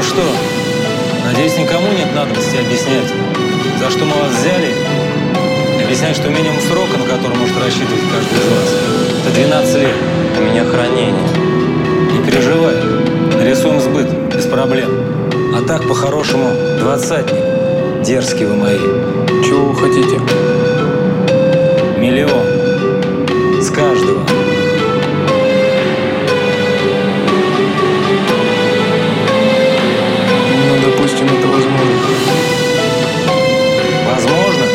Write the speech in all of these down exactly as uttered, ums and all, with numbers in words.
что, надеюсь, никому нет надобности объяснять, за что мы вас взяли? Объяснять, что минимум срока, на который может рассчитывать каждый из вас, это двенадцать лет. У меня хранение. Не переживай, нарисуем сбыт, без проблем. А так, по-хорошему, двадцатник. Дерзкие вы мои. Чего вы хотите? Миллион. С каждого. Ну, допустим, это возможно. Возможно?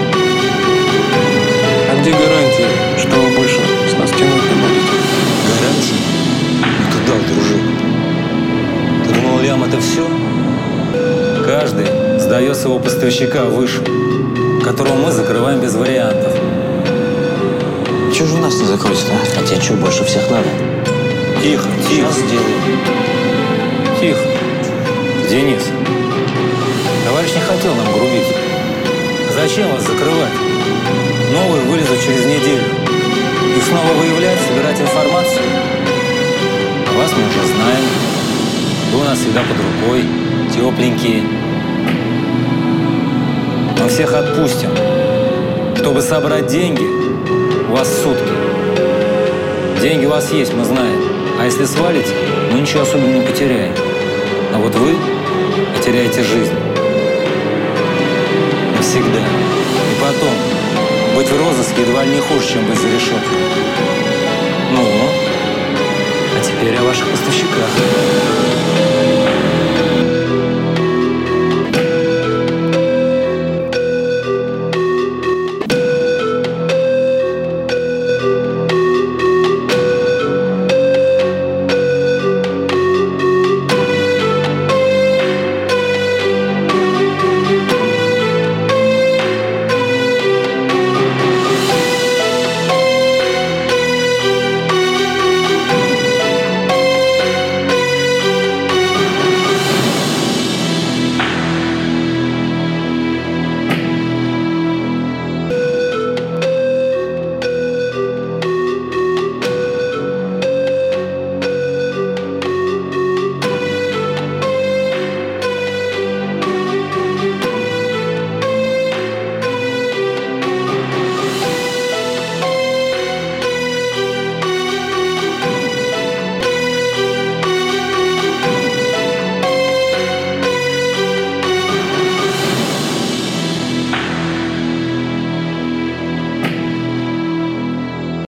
А где гарантия, что вы больше с нас тянуть не будете? Гарантии? Ну ты дал, дружок. Ты думал, лям это все? Каждый сдает своего поставщика выше, которого мы закрываем без вариантов. Чего же у нас не закроется-то? А тебе что, больше всех надо? Тихо, тихо. Сейчас сделаю. Тихо. Денис, товарищ не хотел нам грубить. Зачем вас закрывать? Новые вылезут через неделю. Их снова выявлять, собирать информацию. А вас мы уже знаем. Вы у нас всегда под рукой, тепленькие. Мы всех отпустим. Чтобы собрать деньги, у вас сутки. Деньги у вас есть, мы знаем. А если свалите, мы ничего особенно не потеряем. А вот вы потеряете жизнь. Навсегда. И потом, быть в розыске едва ли не хуже, чем быть за решеткой. Ну, а теперь о ваших поставщиках.